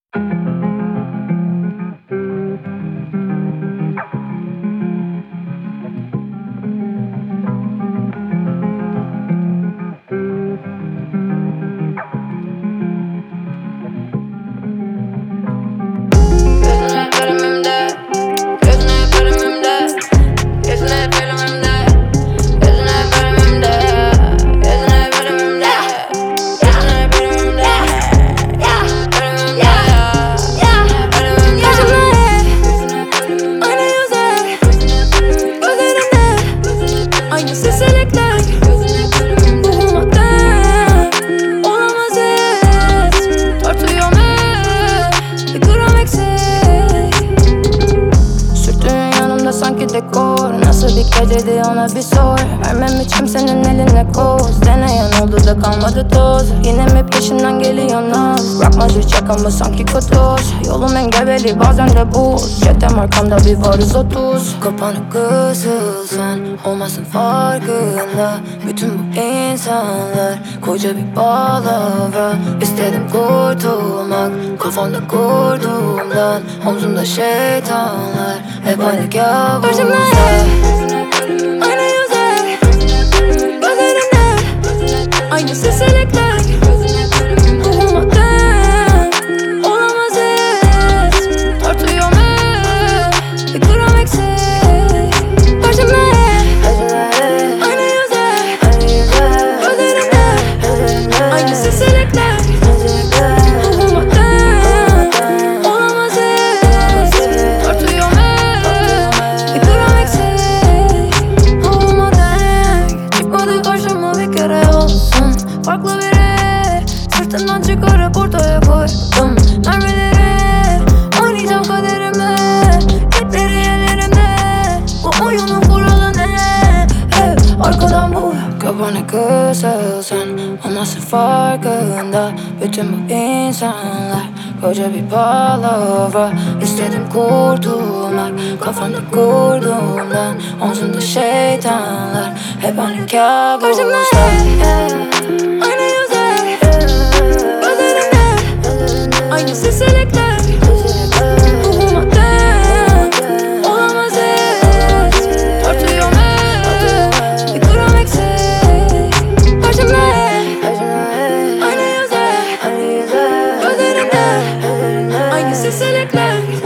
Sanki dekor, nasıl bir geceydi ona bir sor. Vermem hiç kimsenin eline koz. Deneyen oldu da kalmadı toz. Yine mi peşimden geliyor naz? Bırakmacı çek ama sanki kotoz. Yolum engebeli bazen de buz. Cetem arkamda bir varız 30. Kapanık kızılsan olmasın farkında. Bütün bu insanlar koca bir palavra. İstedim kurtulmak kafamda kurduğumdan. Omzumda şeytanlar hep aynı kabuslar. Aynı yüzler, gözlerimde aynı seçenekler. Ruhuma denk olamaz hiç. Tartıyorum hep bir gram eksik. Karşımda aynı yüzler, gözlerimde aynı seçenekler. Ruhuma denk olamaz hiç. Tartıyorum hep bir gram eksik. Ruhuma denk çıkmadı karşıma bir kere olsun. Farklı biri sırtımdan çıkarıp ortaya koydum mermileri. Oynayacağım kaderime, ipleri ellerimde. Bu oyunun kuralı ne? Hep arkadan bu. Kafanı kısılsan olmasın farkında. Bütün bu insanlar koca bir palavra. İstedim kurtulmak kafamda kurduğumdan. Omzumda şeytanlar hep aynı kabuslar. Aynı yüzler, gözlerimde aynı seçenekler. Ruhuma denk olamaz hiç. Tartıyorum hep bir gram eksik. Karşımda aynı yüzler, gözlerimde aynı seçenekler.